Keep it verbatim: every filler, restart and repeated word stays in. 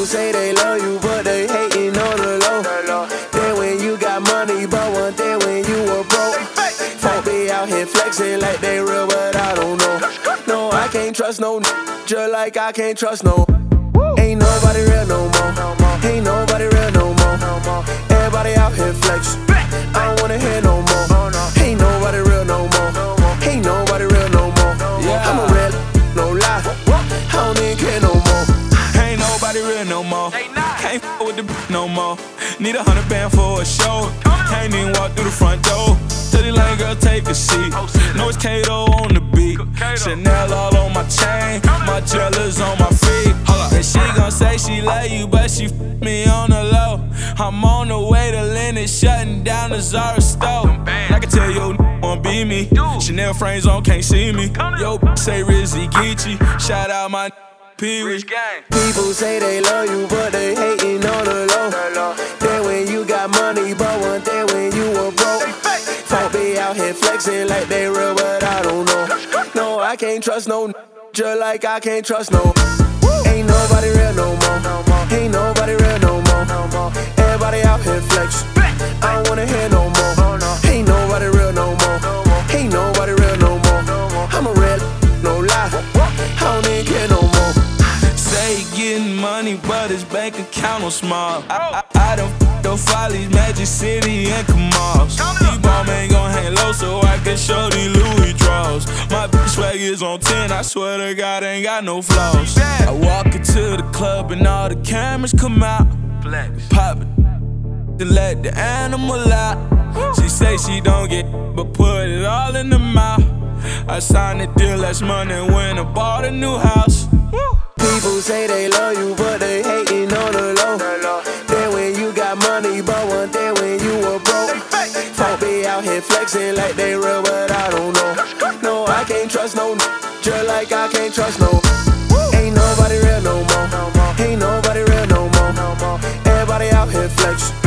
People say they love you, but they hating on the low. Then when you got money, but one thing when you were broke. Folk be out here flexing like they real, but I don't know. No, I can't trust no n***, just like I can't trust no. Ain't nobody real no more. Ain't nobody real no more. Everybody out here flex. I don't wanna hear no more. Ain't nobody real no more. Ain't nobody real no more. I'm a real, no lie. I don't even care no more. Ain't nobody real no more. Can't f with the b no more. Need a hundred band for a show. Can't even walk through the front door. Tell the lane girl take a seat. Know it's Kato on the beat. Chanel all on my chain. My jealous on my feet. And she gon' say she love you, but she f me on the low. I'm on the way to Lennox, shutting down the Zara store. I can tell your n won't be me. Chanel frames on, can't see me. Yo, say Rizzy Geechee. Shout out my Pee-wee. People say they love you, but they hating on the low. Then when you got money, but one thing when you were broke. Folk be out here flexing like they real, but I don't know. No, I can't trust no n***, just like I can't trust no. Ain't nobody real no more. Ain't nobody real no more. Everybody out here flex. I don't wanna hear no more. Ain't nobody real no more. Ain't nobody real no more. I'm a real, no lie. I don't even care no more. Say he getting money, but his bank account on small. I, I, I done f***ed up Follies, Magic City, and Kamals. These bomb ain't gon' hang low, so I can show these Louis draws. My bitch swag is on ten, I swear to God, ain't got no flaws. I walk into the club and all the cameras come out. Pop it, then let the animal out. She say she don't get, but put it all in the mouth. I signed a deal last month and went and bought a new house. People say they love you, but they hating on the low. Then when you got money, but one thing when you were broke. Folk be out here flexing like they real, but I don't know. No, I can't trust no n***, just like I can't trust no. Ain't nobody real no more. Ain't nobody real no more. Everybody out here flex.